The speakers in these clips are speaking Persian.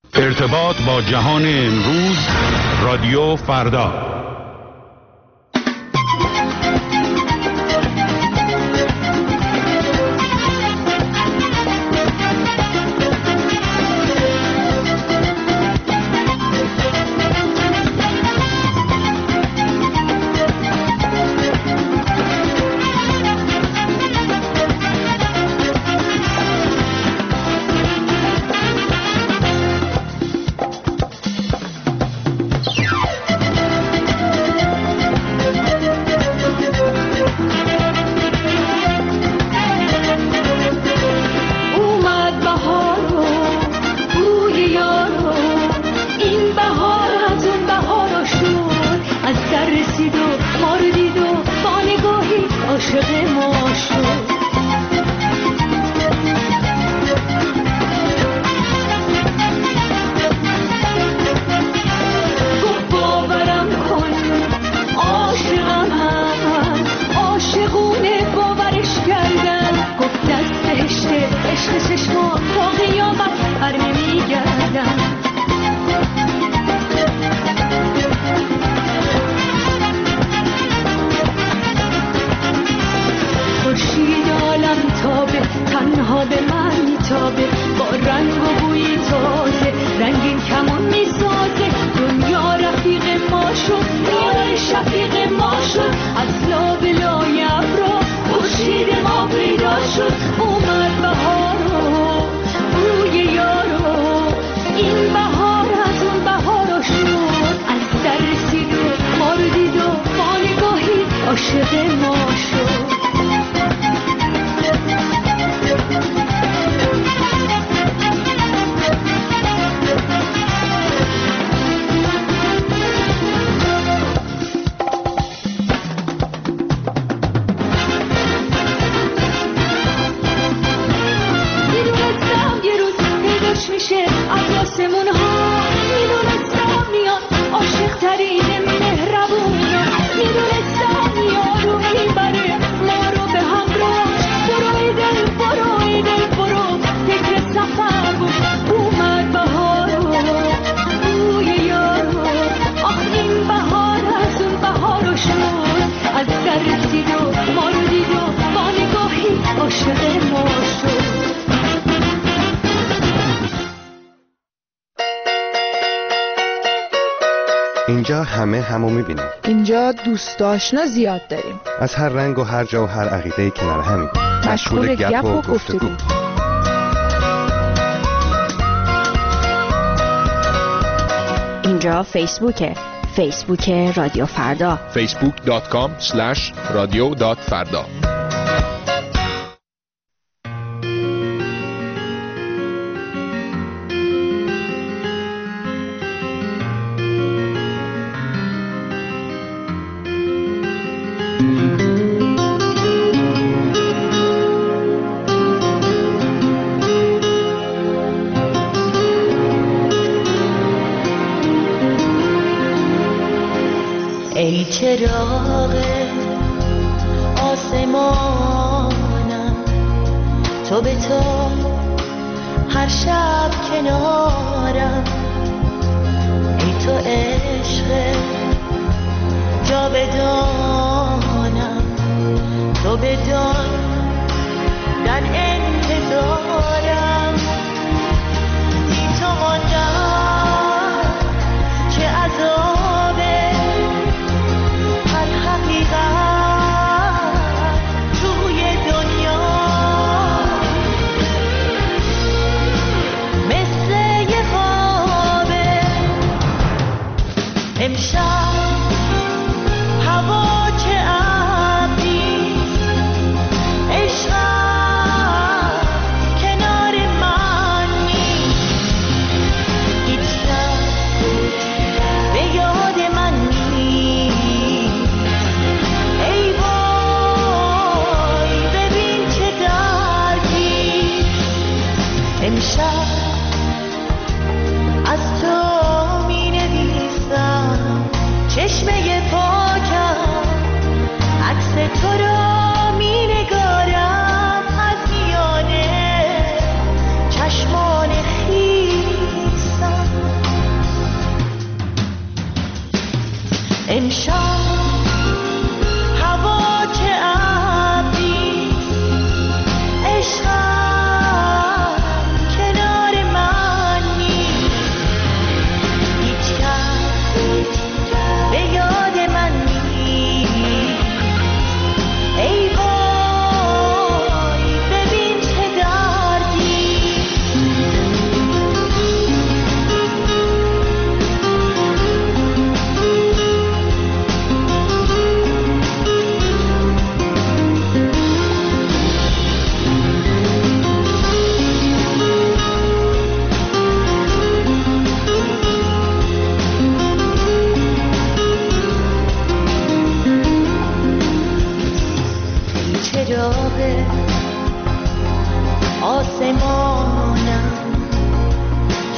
ارتباط با جهان امروز، رادیو فردا. اینجا همو میبینیم. اینجا دوست آشنا زیاد داریم. از هر رنگ و هر جا و هر عقیده‌ای کنار همیم. مشغول گپ و گفتگو. اینجا فیسبوک رادیو فردا. facebook.com/radio.farda. ای چراغ آسمانم، تو به تو هر شب کنارم. ای تو عشق جاودانم، تو بدان در انتظارم. بی تو ماندم چه عذابه، هر حقیقت توی دنیا مثل یه خوابه. امشب هوا چه ابریست، عشقم کنار من نیست. هیچ شب به یاد من نیست. ای وای ببین چه دردی. امشب از تو می نویسم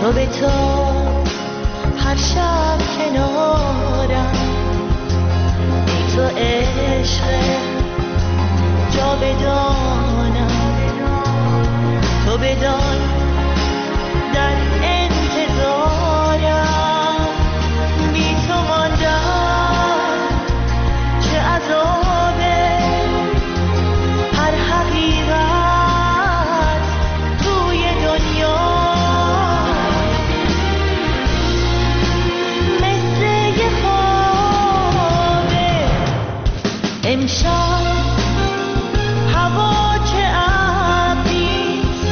تو به تو هر شب کنارم، ای تو عشق جا بدانم، تو بدان در انتظارم، بی تو ماندم چه عذابه، هر حقیقت توی دنیا مثل یه خوابه. امشب هوا چه ابریست،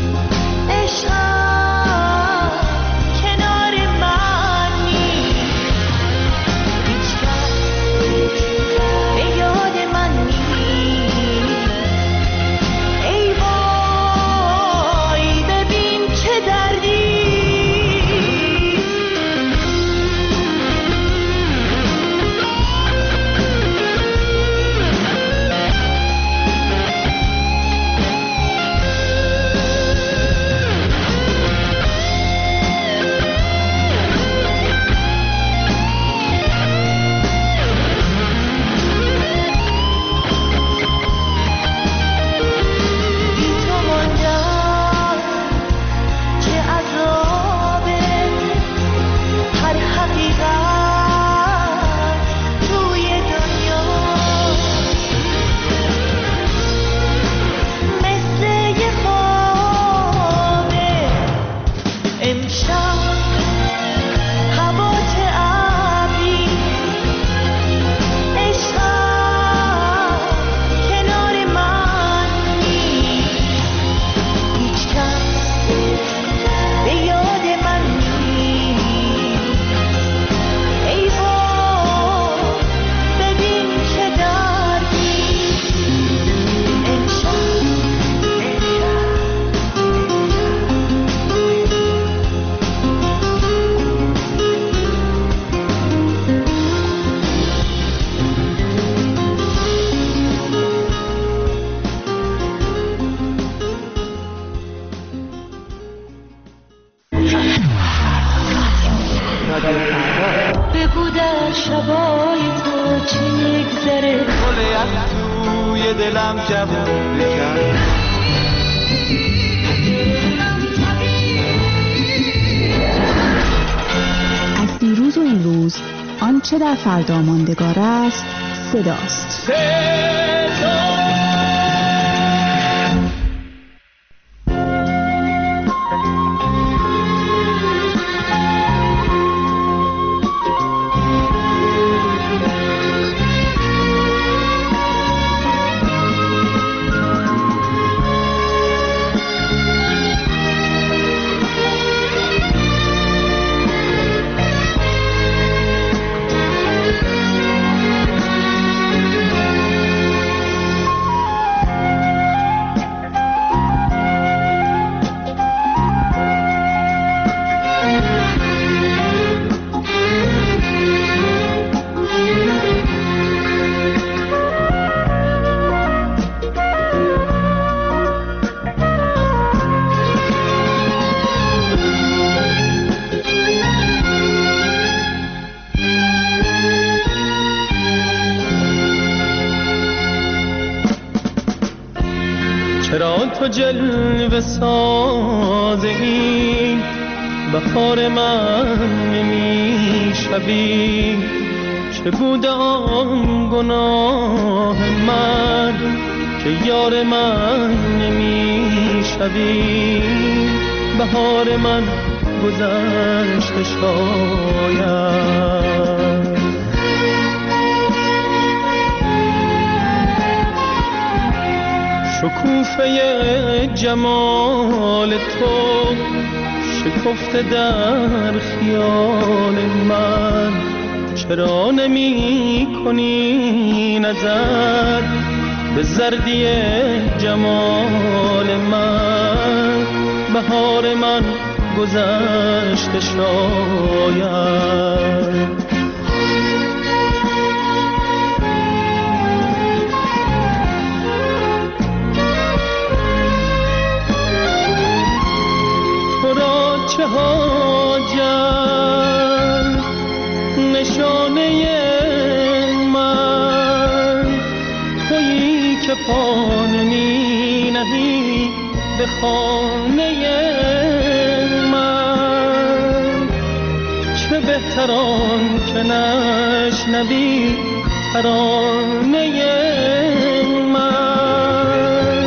عشقم کنار من نیست، هیچ کس به یاد من نیست. ای وای ببین چه دردی، بی تو ماندم چه عذابه، هر حقیقت توی دنیا مثل یه خوابه. امشب هوا چه ابریست، عشقم کنار من نیست، هیچ کس به یاد من نیست. ای وای ببین چه دردی، امشب بگو در شبای تو چی میگذره، گل یخ توی دلم جوون کرد. از دیروز و امروز آنچه در فردا ماندگار است صداست. چرا تو جلوه سازی، بهار من نمیشوی، چه بوده آن گناه من که یار من نمیشوی. بهار من گذشته شاید، شکوفه جمال تو شکفته در خیال من. چرا نمی کنی نظر به زردی جمال من؟ بهار من گذشته شاید. تو را چه حاجت نشانه من، تویی که پا نمی نهی به خانه من. چه بهتران که نشنوی ترانه من،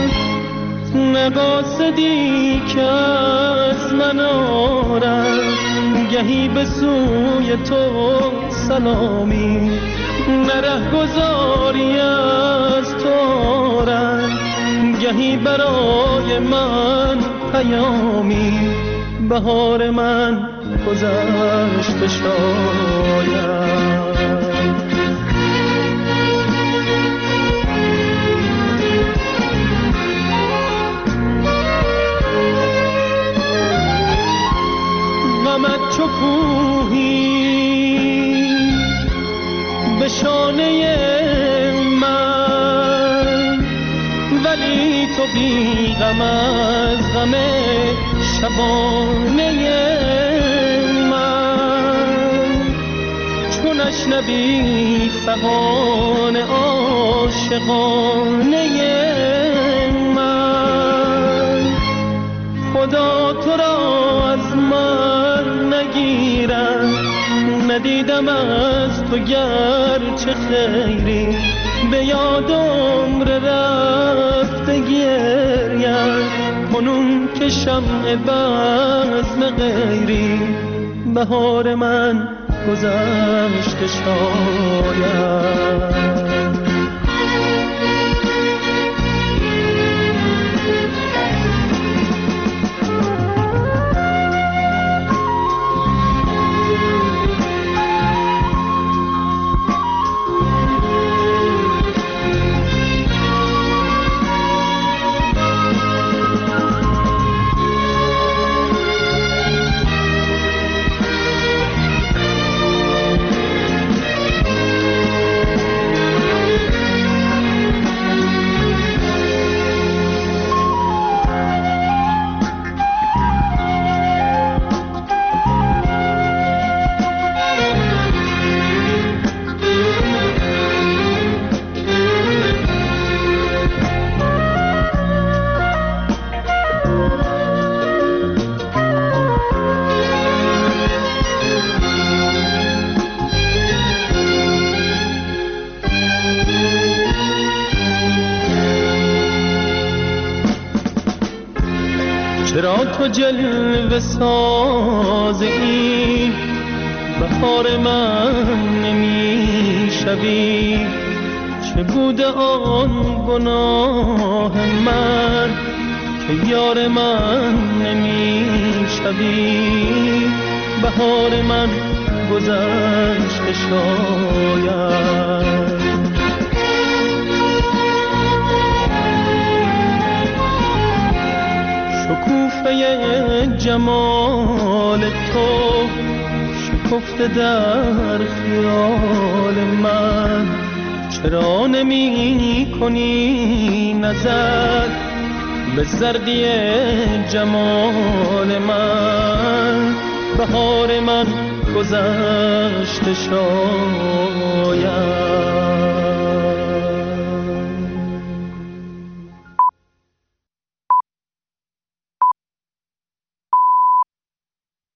نقاصدی که از من آرد گهی به سوی تو سلامی، نره گذاری از تو آرد گهی برای من پیامی. بهار من گذشته شاید، غمت چو کوهی به شانه من، ولی تو بی غم از غم شبانه من. چو نشنوی فغان عاشقانه من، خدا تو را از من نگیرم. ندیدم از تو گرچه خیری، به یاد عمر رفته گریم کنون که شمع بزم غیری. بهار من گذشته شاید، چرا تو جلوه ساز این بهار من نمی شوی؟ چه بوده آن گناه من که یار من نمی شوی؟ بهار من گذشته شاید، شکوفه جمال تو شکفته در خیال من. چرا نمی کنی نظر به زردی جمال من؟ بهار من گذشته شاید.